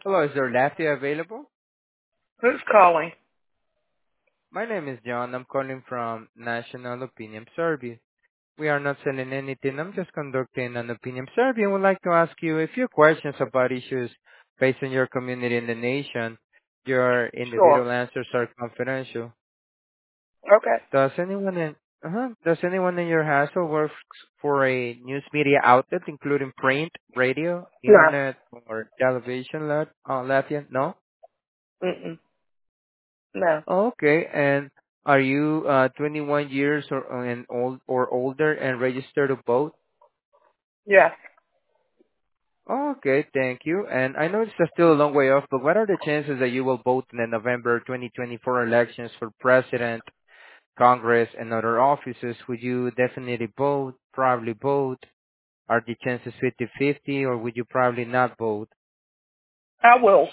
Hello, is there Lafayette available? Who's calling? My name is John. I'm calling from National Opinion Survey. We are not selling anything. I'm just conducting an opinion survey and would like to ask you a few questions about issues facing your community in the nation. Your Sure. individual answers are confidential. Okay. Does anyone in your household works for a news media outlet, including print, radio, No. internet, or television, Lafayette? No? Mm-mm. No. Okay. And are you 21 years or older and registered to vote? Yes. Okay, thank you. And I know it's still a long way off, but what are the chances that you will vote in the November 2024 elections for president, Congress, and other offices? Would you definitely vote, probably vote? Are the chances 50-50, or would you probably not vote? I will.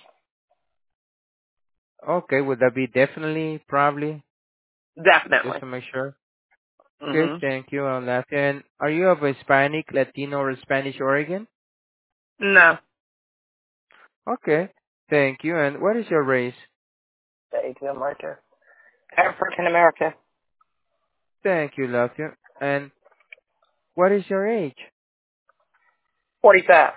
Okay, would that be definitely, probably, just Definitely. to make sure? Okay, Mm-hmm. thank you on that. And are you of Hispanic, Latino, or Spanish origin? No. Okay, thank you. And what is your race? The ATM right there. African American. Thank you, Latvia. And what is your age? 45.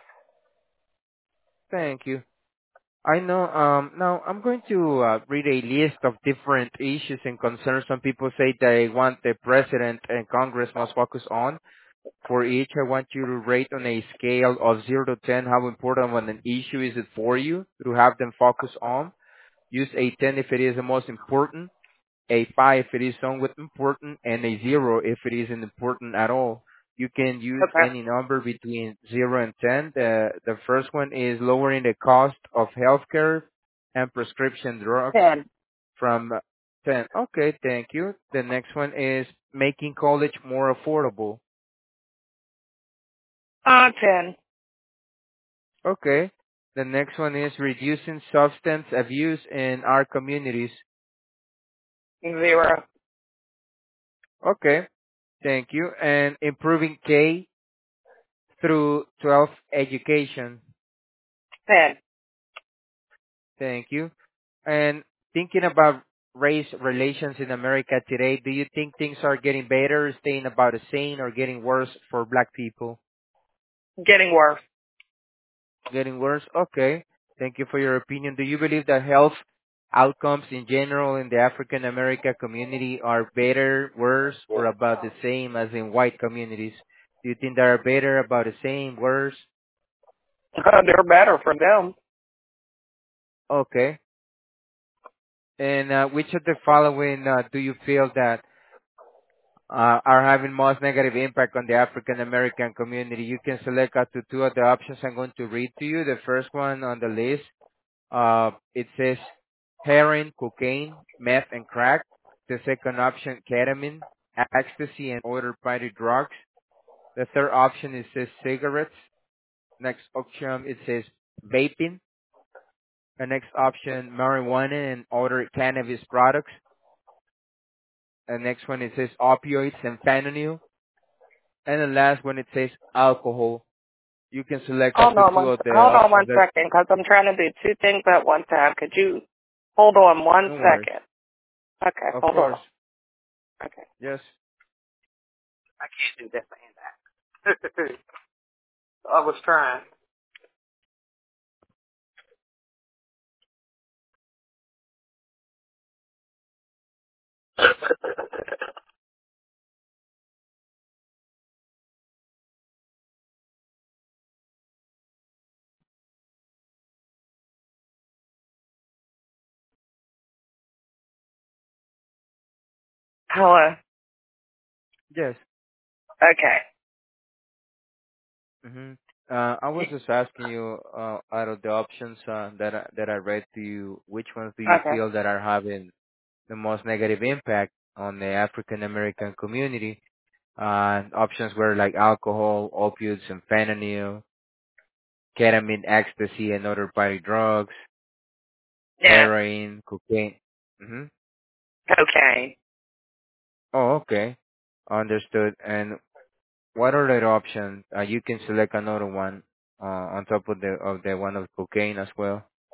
Thank you. I know, now I'm going to read a list of different issues and concerns some people say they want the president and Congress must focus on. For each, I want you to rate on a scale of 0 to 10 how important when an issue is it for you to have them focus on. Use a 10 if it is the most important, a 5 if it is somewhat important, and a 0 if it isn't important at all. You can use Okay. any number between 0 and 10. The first one is lowering the cost of healthcare and prescription drugs 10. from 10. Okay, thank you. The next one is making college more affordable. 10. Okay. The next one is reducing substance abuse in our communities. 0. Okay, thank you. And improving K through 12 education. 10. Thank you. And thinking about race relations in America today, do you think things are getting better, staying about the same, or getting worse for black people? Getting worse. Getting worse? Okay. Thank you for your opinion. Do you believe that health outcomes in general in the African American community are better, worse, or about the same as in white communities? Do you think they are better, about the same, worse? They're better for them. Okay. And which of the following do you feel that are having most negative impact on the African American community? You can select up to two of the options I'm going to read to you. The first one on the list, it says heroin, cocaine, meth, and crack. The second option, ketamine, ecstasy, and other party drugs. The third option, it says cigarettes. Next option, it says vaping. The next option, marijuana and other cannabis products. The next one, it says opioids and fentanyl. And the last one, it says alcohol. You can select up to two of the Hold on options one that, second, because I'm trying to do two things at one time. Could you hold on one no worries. second? Okay, Of hold course. on. Okay. Yes. I can't do this and that. I was trying. Hello. Yes. Okay. Mm-hmm. I was just asking you, out of the options that I read to you, which ones do you Okay. feel that are having the most negative impact on the African American community? Options were like alcohol, opioids, and fentanyl, ketamine, ecstasy, and other party drugs, Yeah. heroin, cocaine. Mm-hmm. Cocaine. Oh, okay, understood. And what other option? You can select another one on top of the one of cocaine as well.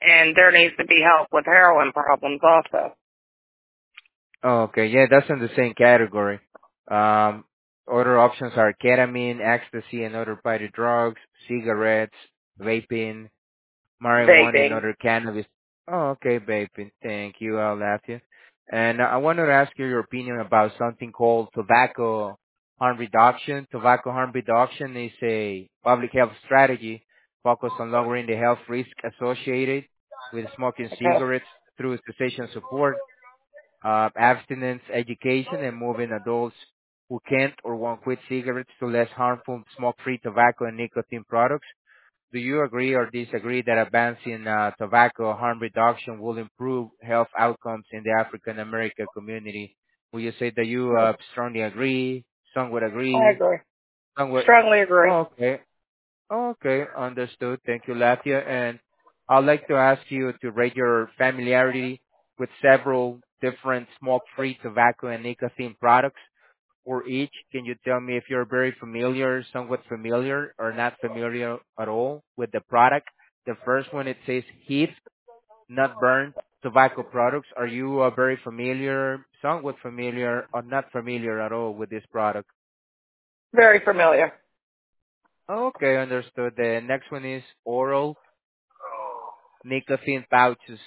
And there needs to be help with heroin problems also. Okay, yeah, that's in the same category. Um, Other options are ketamine, ecstasy, and other party drugs, cigarettes, vaping, marijuana, and Vaping. other cannabis. Oh, okay, vaping. Thank you, Latia. And I wanted to ask you your opinion about something called tobacco harm reduction. Tobacco harm reduction is a public health strategy focused on lowering the health risk associated with smoking Okay. cigarettes through cessation support, abstinence education, and moving adults who can't or won't quit cigarettes to less harmful smoke-free tobacco and nicotine products. Do you agree or disagree that advancing tobacco harm reduction will improve health outcomes in the African American community? Will you say that you strongly agree? Some would I agree. agree. Some would. Strongly agree. Oh, okay. Okay, understood. Thank you, Latia. And I'd like to ask you to rate your familiarity with several different smoke-free tobacco and nicotine products for each. Can you tell me if you're very familiar, somewhat familiar, or not familiar at all with the product? The first one, it says heat, not burned tobacco products. Are you very familiar, somewhat familiar, or not familiar at all with this product? Very familiar. Okay, understood. The next one is oral nicotine pouches.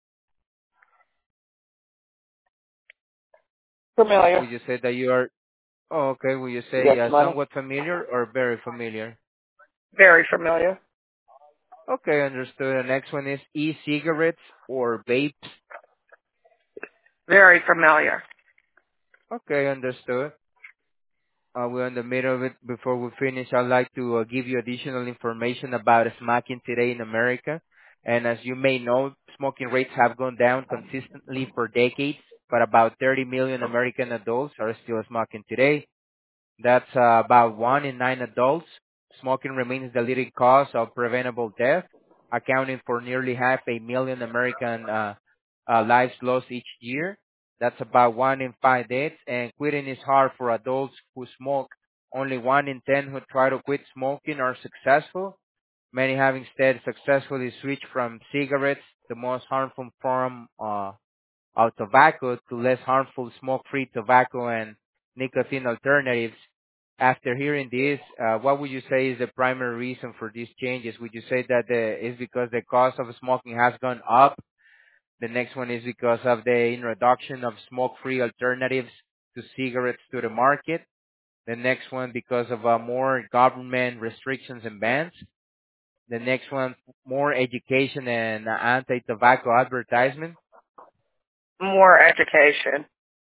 Familiar. Would you say that you are, oh, okay, would you say Yes, money. somewhat familiar or very familiar? Very familiar. Okay, understood. The next one is e-cigarettes or vapes. Very familiar. Okay, understood. We're in the middle of it. Before we finish, I'd like to give you additional information about smoking today in America. And as you may know, smoking rates have gone down consistently for decades, but about 30 million American adults are still smoking today. That's about 1 in 9 adults. Smoking remains the leading cause of preventable death, accounting for nearly 500,000 American lives lost each year. That's about 1 in 5 deaths. And quitting is hard for adults who smoke. Only 1 in 10 who try to quit smoking are successful. Many have instead successfully switched from cigarettes, the most harmful form of tobacco, to less harmful smoke-free tobacco and nicotine alternatives. After hearing this, what would you say is the primary reason for these changes? Would you say that is because the cost of smoking has gone up? The next one is because of the introduction of smoke-free alternatives to cigarettes to the market. The next one because of more government restrictions and bans. The next one, more education and anti-tobacco advertisement. More education.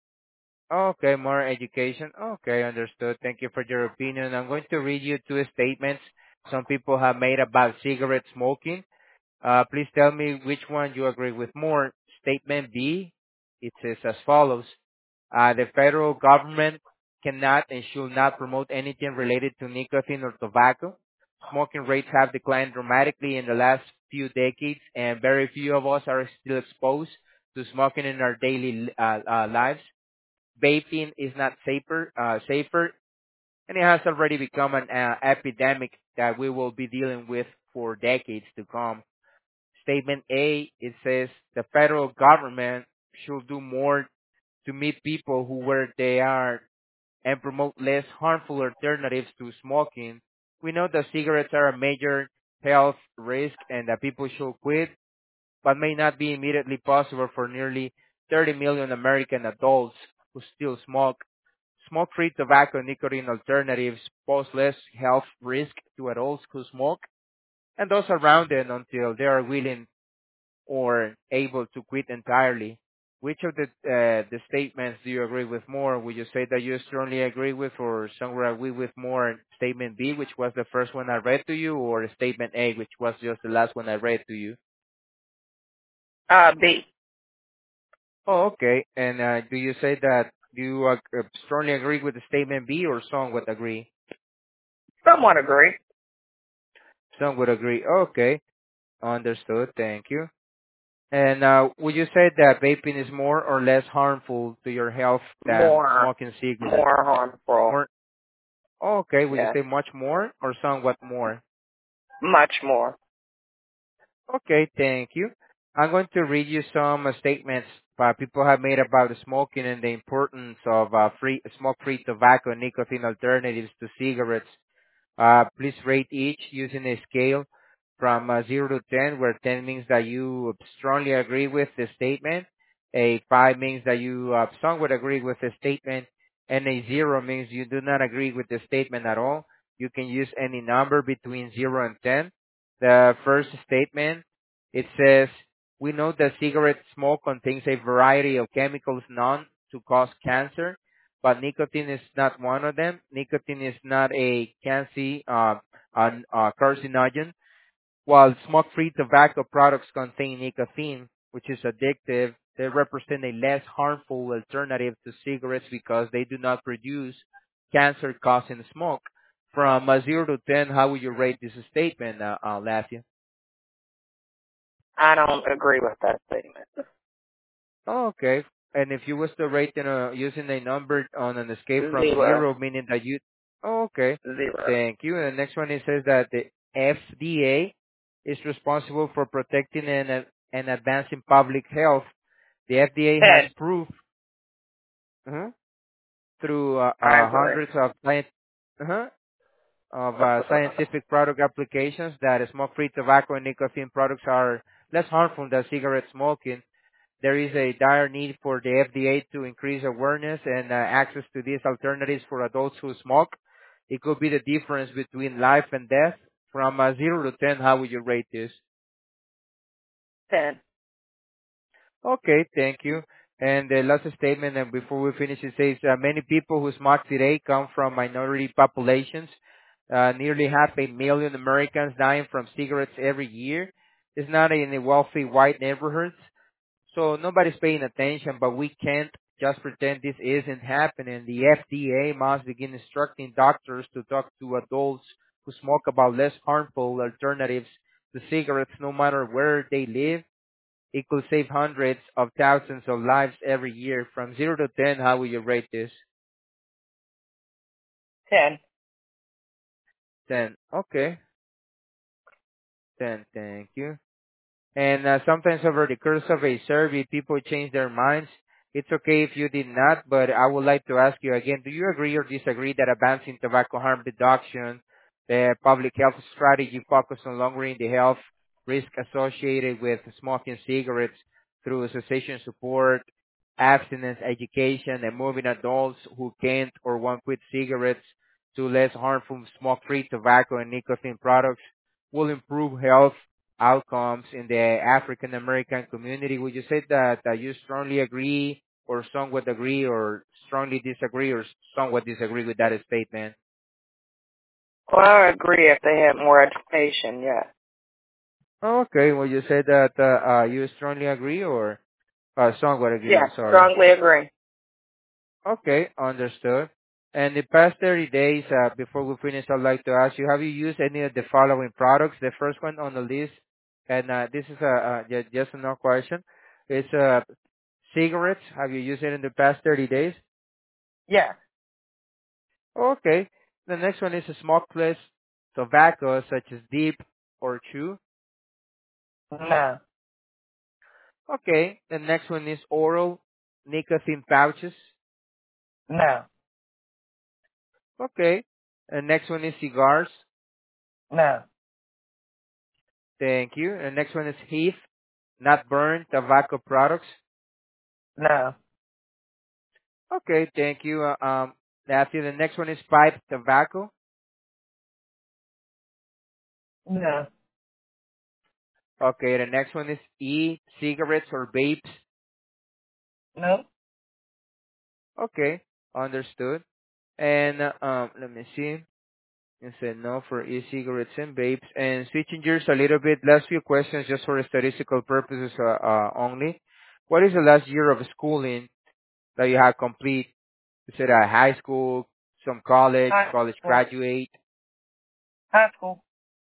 Okay, more education. Okay, understood. Thank you for your opinion. I'm going to read you two statements some people have made about cigarette smoking. Please tell me which one you agree with more. Statement B, it says as follows. The federal government cannot and should not promote anything related to nicotine or tobacco. Smoking rates have declined dramatically in the last few decades, and very few of us are still exposed to smoking in our daily lives. Vaping is not safer, and it has already become an epidemic that we will be dealing with for decades to come. Statement A, it says the federal government should do more to meet people who where they are and promote less harmful alternatives to smoking. We know that cigarettes are a major health risk and that people should quit, but may not be immediately possible for nearly 30 million American adults who still smoke. Smoke-free tobacco and nicotine alternatives pose less health risk to adults who smoke and those around them until they are willing or able to quit entirely. Which of the statements do you agree with more? Would you say that you strongly agree with, or somewhere agree with more statement B, which was the first one I read to you, or statement A, which was just the last one I read to you? B. Oh, okay. And do you say that you strongly agree with the statement B, or some would agree? Somewhat agree. Some would agree. Okay, understood. Thank you. And would you say that vaping is more or less harmful to your health than More. smoking cigarettes? More harmful. More. Oh, okay. Would you Yes. say much more or somewhat more? Much more. Okay, thank you. I'm going to read you some statements people have made about the smoking and the importance of smoke-free tobacco and nicotine alternatives to cigarettes. Please rate each using a scale from 0 to 10, where 10 means that you strongly agree with the statement, a 5 means that you somewhat agree with the statement, and a 0 means you do not agree with the statement at all. You can use any number between 0 and 10. The first statement, it says, we know that cigarette smoke contains a variety of chemicals known to cause cancer, but nicotine is not one of them. Nicotine is not a carcinogen, while smoke-free tobacco products contain nicotine, which is addictive. They represent a less harmful alternative to cigarettes because they do not produce cancer-causing smoke. From 0 to 10, how would you rate this statement, Lathia? I don't agree with that statement. Oh, okay. And if you was to rate using a number on an escape from Zero. zero, meaning that you, oh, okay. Zero. Thank you. And the next one, it says that the FDA is responsible for protecting and advancing public health. The FDA has 10. proof uh through I agree. hundreds of uh scientific product applications that smoke-free tobacco and nicotine products are less harmful than cigarette smoking. There is a dire need for the FDA to increase awareness and access to these alternatives for adults who smoke. It could be the difference between life and death. From 0 to 10, how would you rate this? 10. Okay, thank you. And the last statement, and before we finish, it says many people who smoke today come from minority populations. Nearly 500,000 Americans dying from cigarettes every year. It's not in the wealthy white neighborhoods. So nobody's paying attention, but we can't just pretend this isn't happening. The FDA must begin instructing doctors to talk to adults who smoke about less harmful alternatives to cigarettes no matter where they live. It could save hundreds of thousands of lives every year. From 0 to 10, how would you rate this? 10. 10. Okay. 10. Thank you. And sometimes over the course of a survey, people change their minds. It's okay if you did not, but I would like to ask you again, do you agree or disagree that advancing tobacco harm reduction, the public health strategy focus on lowering the health risk associated with smoking cigarettes through cessation support, abstinence education, and moving adults who can't or won't quit cigarettes to less harmful smoke-free tobacco and nicotine products will improve health outcomes in the African American community? Would you say that you strongly agree or somewhat agree or strongly disagree or somewhat disagree with that statement? Well, I agree if they had more education, yeah. Okay, well, you said that you strongly agree or somewhat agree, Yeah, I'm sorry. strongly agree. Okay, understood. And the past 30 days, before we finish, I'd like to ask you, have you used any of the following products? The first one on the list, and this is a yes or no question. It's cigarettes. Have you used it in the past 30 days? Yeah. Okay. The next one is a smokeless tobacco, such as dip or chew. No. Okay. The next one is oral nicotine pouches. No. Okay. The next one is cigars. No. Thank you. The next one is heath, not burned tobacco products. No. Okay. Thank you. Matthew. The next one is pipe tobacco. No. Okay. The next one is e-cigarettes or vapes. No. Okay. Understood. And let me see. You said no for e-cigarettes and vapes. And switching gears a little bit, last few questions just for statistical purposes only. What is the last year of schooling that you have complete? You said high school, some college, High college school. graduate. High school.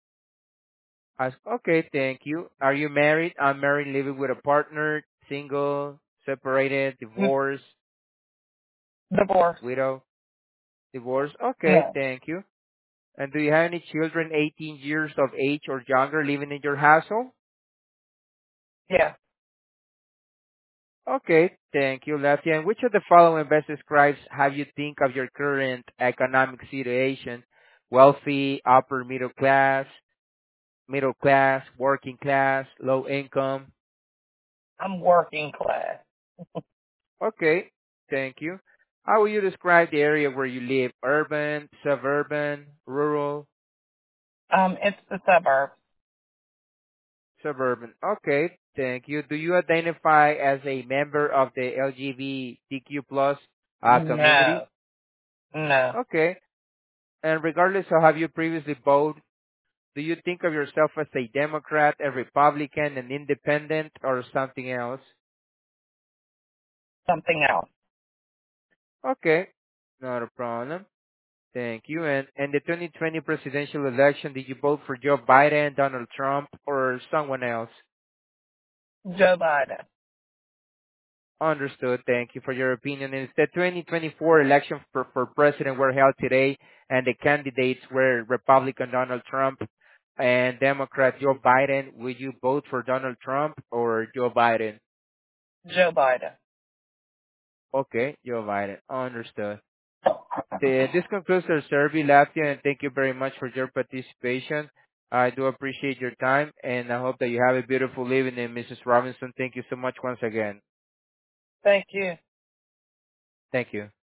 Okay, thank you. Are you married? I'm married, living with a partner, single, separated, Mm, divorced, divorce. widow, divorced. Okay, No. thank you. And do you have any children 18 years of age or younger living in your household? Yeah. Okay, thank you, Lefty. And which of the following best describes how you think of your current economic situation? Wealthy, upper middle class, working class, low income. I'm working class. Okay, thank you. How will you describe the area where you live? Urban, suburban, rural, It's the suburbs. suburban. Okay, thank you. Do you identify as a member of the LGBTQ plus No, community? no, Okay. And regardless of have you previously voted, do you think of yourself as a Democrat, a Republican, an independent, or something else? something else. Okay, not a problem. Thank you. And the 2020 presidential election, did you vote for Joe Biden, Donald Trump, or someone else? Joe Biden. Understood. Thank you for your opinion. Is the 2024 election for president were held today, and the candidates were Republican Donald Trump and Democrat Joe Biden. Will you vote for Donald Trump or Joe Biden? Joe Biden. Okay, Joe Biden. Understood. This concludes our survey, Latvia, and thank you very much for your participation. I do appreciate your time, and I hope that you have a beautiful evening, Mrs. Robinson. Thank you so much once again. Thank you. Thank you.